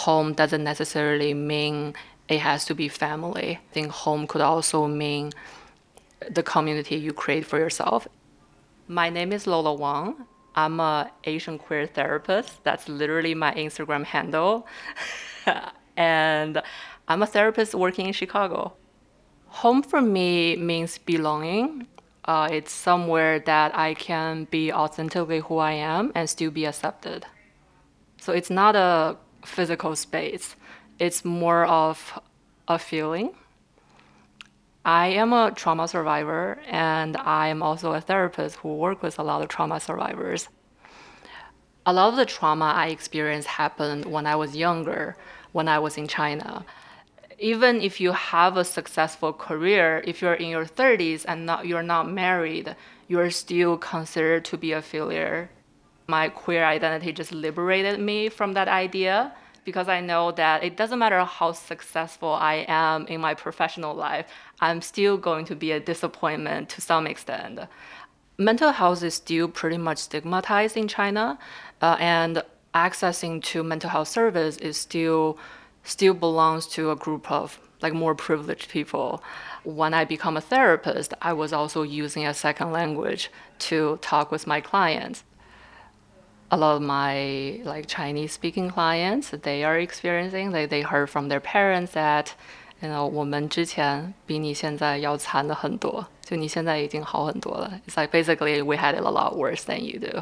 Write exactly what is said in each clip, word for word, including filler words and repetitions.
home doesn't necessarily mean it has to be family. I think home could also mean the community you create for yourself. My name is Lola Wang. I'm a Asian queer therapist. That's literally my Instagram handle. And I'm a therapist working in Chicago. Home for me means belonging. Uh, it's somewhere that I can be authentically who I am and still be accepted. So it's not a physical space. It's more of a feeling. I am a trauma survivor and I am also a therapist who works with a lot of trauma survivors. A lot of the trauma I experienced happened when I was younger, when I was in China. Even if you have a successful career, if you're in your thirties and not, you're not married, you're still considered to be a failure. My queer identity just liberated me from that idea because I know that it doesn't matter how successful I am in my professional life, I'm still going to be a disappointment to some extent. Mental health is still pretty much stigmatized in China, uh, and accessing to mental health service is still still belongs to a group of like more privileged people. When I become a therapist, I was also using a second language to talk with my clients. A lot of my like Chinese speaking clients, they are experiencing, they, they heard from their parents that, you know, 我们之前比你现在要惨的很多，就你现在已经好很多了. It's like basically we had it a lot worse than you do.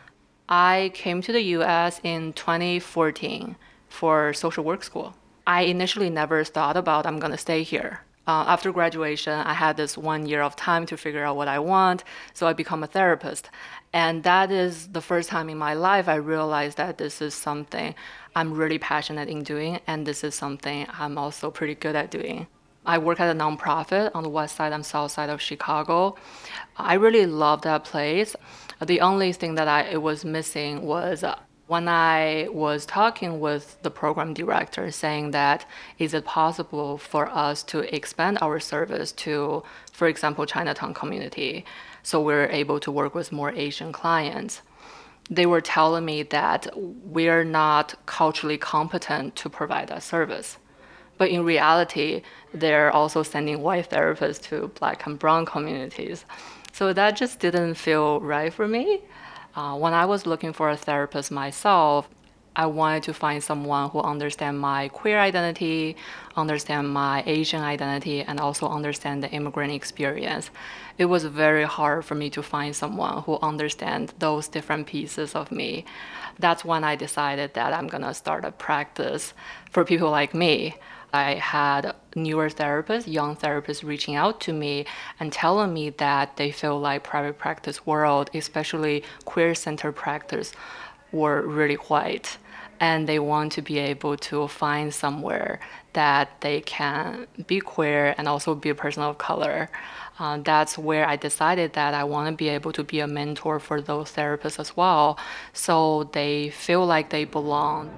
I came to the U S in twenty fourteen for social work school. I initially never thought about I'm going to stay here. Uh, after graduation, I had this one year of time to figure out what I want, so I become a therapist. And that is the first time in my life I realized that this is something I'm really passionate in doing, and this is something I'm also pretty good at doing. I work at a nonprofit on the west side and south side of Chicago. I really love that place. The only thing that I it was missing was uh, when I was talking with the program director saying that is it possible for us to expand our service to, for example, Chinatown community, so we're able to work with more Asian clients. They were telling me that we're not culturally competent to provide that service. But in reality, they're also sending white therapists to black and brown communities. So that just didn't feel right for me. Uh, when I was looking for a therapist myself, I wanted to find someone who understands my queer identity, understand my Asian identity, and also understand the immigrant experience. It was very hard for me to find someone who understands those different pieces of me. That's when I decided that I'm gonna start a practice for people like me. I had newer therapists, young therapists reaching out to me and telling me that they feel like private practice world, especially queer-centered practice, were really white. And they want to be able to find somewhere that they can be queer and also be a person of color. Uh, that's where I decided that I want to be able to be a mentor for those therapists as well, so they feel like they belong.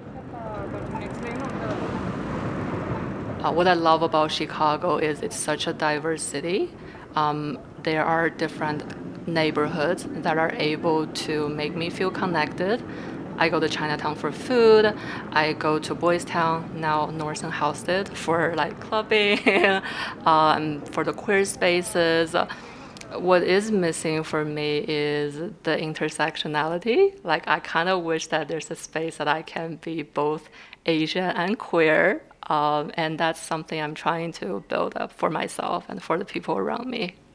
Uh, what I love about Chicago is it's such a diverse city. Um, there are different neighborhoods that are able to make me feel connected. I go to Chinatown for food. I go to Boys Town, now North and Halsted, for like clubbing, um, for the queer spaces. What is missing for me is the intersectionality. Like I kind of wish that there's a space that I can be both Asian and queer. Um, and that's something I'm trying to build up for myself and for the people around me.